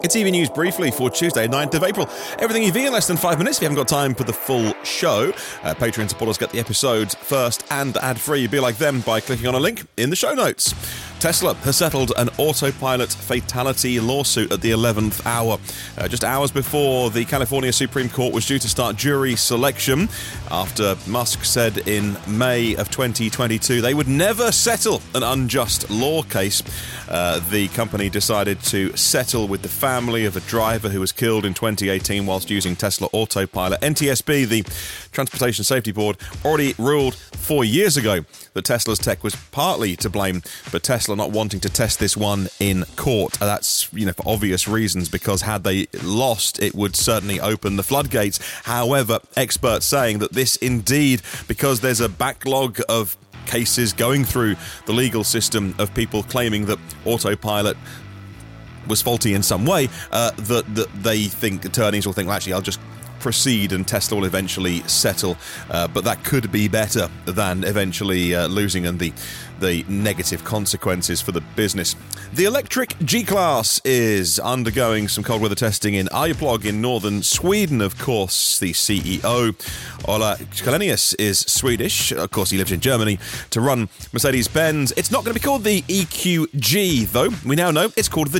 It's EV News briefly for Tuesday, 9th of April. Everything EV in less than 5 minutes. If you haven't got time for the full show, Patreon supporters get the episodes first and ad-free. Be like them by clicking on a link in the show notes. Tesla has settled an autopilot fatality lawsuit at the 11th hour. Just hours before the California Supreme Court was due to start jury selection, after Musk said in May of 2022 they would never settle an unjust law case. The company decided to settle with the family of a driver who was killed in 2018 whilst using Tesla Autopilot. NTSB, the Transportation Safety Board, already ruled 4 years ago that Tesla's tech was partly to blame, but Tesla not wanting to test this one in court. That's, for obvious reasons, because had they lost, it would certainly open the floodgates. However, experts saying that this indeed, because there's a backlog of cases going through the legal system of people claiming that autopilot was faulty in some way, that they think, attorneys will think, well, actually, I'll just proceed and Tesla will eventually settle, but that could be better than eventually losing and the negative consequences for the business. The electric G-Class is undergoing some cold weather testing in Arjeplog in northern Sweden. Of course, the CEO, Ola Källenius, is Swedish. Of course, he lives in Germany to run Mercedes-Benz. It's not going to be called the EQG, though. We now know it's called the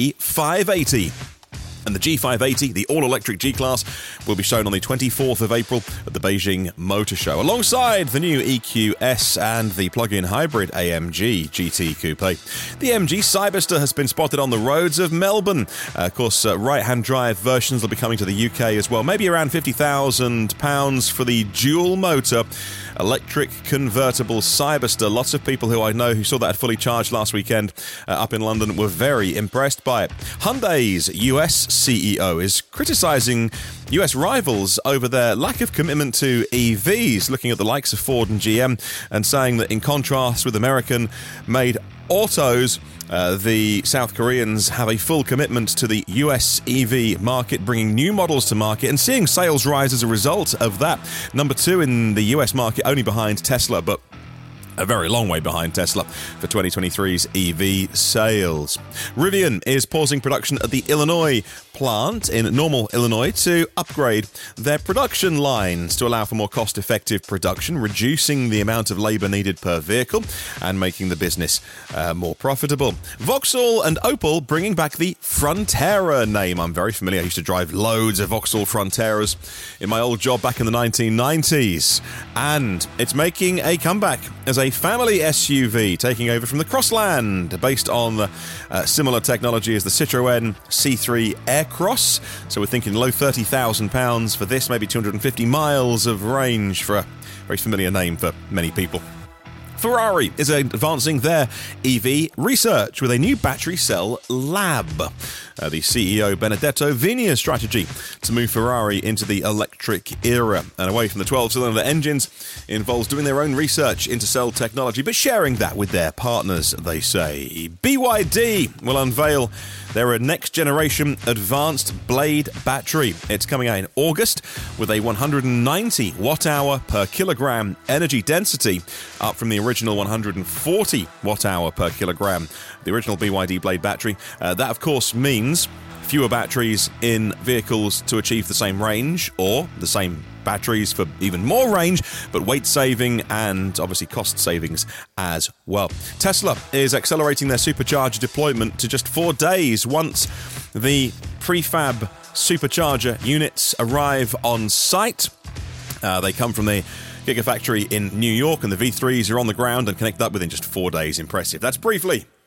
G580. And the G580, the all-electric G-Class, will be shown on the 24th of April at the Beijing Motor Show, alongside the new EQS and the plug-in hybrid AMG GT Coupe. The MG Cyberster has been spotted on the roads of Melbourne. Of course, right-hand drive versions will be coming to the UK as well. Maybe around £50,000 for the dual-motor electric convertible Cyberster. Lots of people who I know who saw that fully charged last weekend up in London were very impressed by it. Hyundai's US CEO is criticising US rivals over their lack of commitment to EVs, looking at the likes of Ford and GM and saying that in contrast with American-made autos, the South Koreans have a full commitment to the US EV market, bringing new models to market and seeing sales rise as a result of that. Number 2 in the US market, only behind Tesla, but a very long way behind Tesla for 2023's EV sales. Rivian is pausing production at the Illinois plant in Normal, Illinois, to upgrade their production lines to allow for more cost-effective production, reducing the amount of labour needed per vehicle and making the business more profitable. Vauxhall and Opel bringing back the Frontera name. I'm very familiar. I used to drive loads of Vauxhall Fronteras in my old job back in the 1990s. And it's making a comeback as a family SUV, taking over from the Crossland, based on similar technology as the Citroën C3 Aircross. So we're thinking low £30,000 for this, maybe 250 miles of range, for a very familiar name for many people. Ferrari is advancing their EV research with a new battery cell lab. The CEO Benedetto Vinia's strategy to move Ferrari into the electric era and away from the 12-cylinder engines involves doing their own research into cell technology, but sharing that with their partners, they say. BYD will unveil their next-generation advanced blade battery. It's coming out in August with a 190 watt-hour per kilogram energy density, up from the original 140 watt-hour per kilogram. The original BYD blade battery. That, of course, means fewer batteries in vehicles to achieve the same range, or the same batteries for even more range, but weight saving and obviously cost savings as well. Tesla is accelerating their supercharger deployment to just 4 days once the prefab supercharger units arrive on site. They come from the Gigafactory in New York, and the V3s are on the ground and connect up within just 4 days. Impressive. That's briefly.